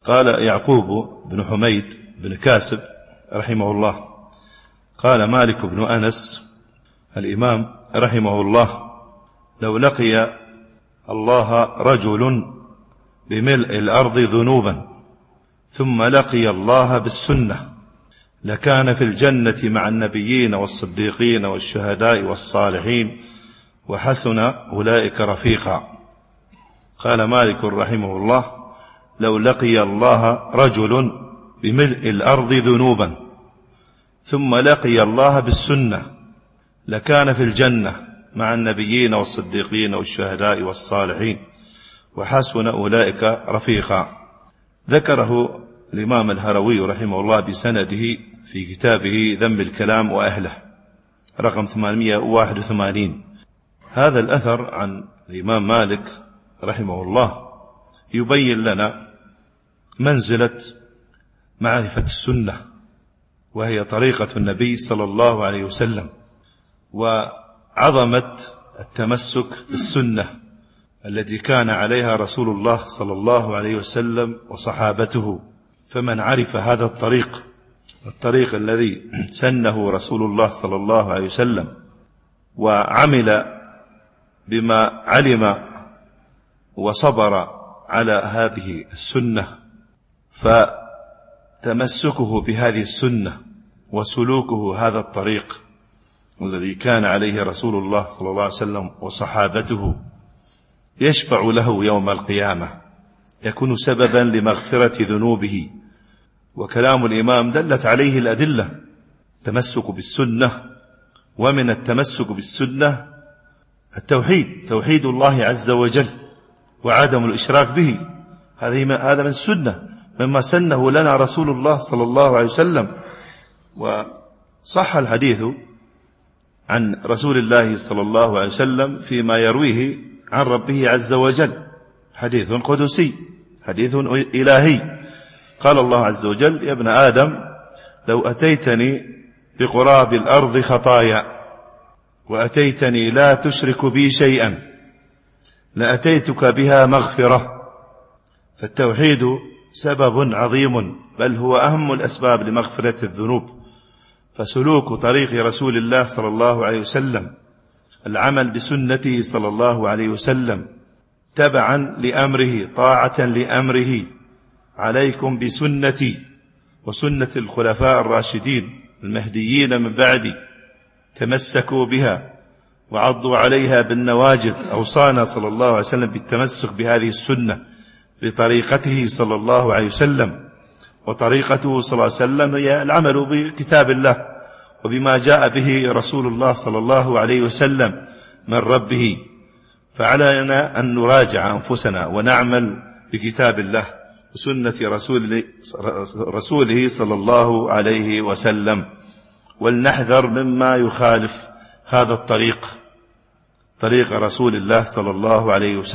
قال يعقوب بن حميد بن كاسب رحمه الله: قال مالك بن أنس الإمام رحمه الله: لو لقي الله رجل بملء الأرض ذنوبا ثم لقي الله بالسنة لكان في الجنة مع النبيين والصديقين والشهداء والصالحين وحسن أولئك رفيقا. قال مالك رحمه الله: لو لقي الله رجل بملء الأرض ذنوبا ثم لقي الله بالسنة لكان في الجنة مع النبيين والصديقين والشهداء والصالحين وحسن أولئك رفيقا. ذكره الإمام الهروي رحمه الله بسنده في كتابه ذم الكلام وأهله رقم 881. هذا الأثر عن الإمام مالك رحمه الله يبين لنا منزلة معرفة السنة، وهي طريقة النبي صلى الله عليه وسلم، وعظمة التمسك بالسنة التي كان عليها رسول الله صلى الله عليه وسلم وصحابته. فمن عرف هذا الطريق الذي سنه رسول الله صلى الله عليه وسلم وعمل بما علم وصبر على هذه السنة، فتمسكه بهذه السنة وسلوكه هذا الطريق الذي كان عليه رسول الله صلى الله عليه وسلم وصحابته يشفع له يوم القيامة، يكون سببا لمغفرة ذنوبه. وكلام الإمام دلت عليه الأدلة، تمسك بالسنة. ومن التمسك بالسنة التوحيد، توحيد الله عز وجل وعدم الإشراك به، هذا من السنة، مما سنه لنا رسول الله صلى الله عليه وسلم. وصح الحديث عن رسول الله صلى الله عليه وسلم فيما يرويه عن ربه عز وجل، حديث قدسي، حديث إلهي. قال الله عز وجل: يا ابن آدم لو أتيتني بقراب الأرض خطايا وأتيتني لا تشرك بي شيئا لأتيتك بها مغفرة. فالتوحيد سبب عظيم، بل هو أهم الأسباب لمغفرة الذنوب. فسلوك طريق رسول الله صلى الله عليه وسلم، العمل بسنته صلى الله عليه وسلم تبعا لأمره، طاعة لأمره: عليكم بسنتي وسنة الخلفاء الراشدين المهديين من بعدي، تمسكوا بها وعضوا عليها بالنواجذ. أوصانا صلى الله عليه وسلم بالتمسك بهذه السنة بطريقته صلى الله عليه وسلم. وطريقته صلى الله عليه وسلم هي العمل بكتاب الله وبما جاء به رسول الله صلى الله عليه وسلم من ربه. فعلينا أن نراجع أنفسنا ونعمل بكتاب الله وسنة رسوله صلى الله عليه وسلم، ولنحذر مما يخالف هذا الطريق، طريق رسول الله صلى الله عليه وسلم.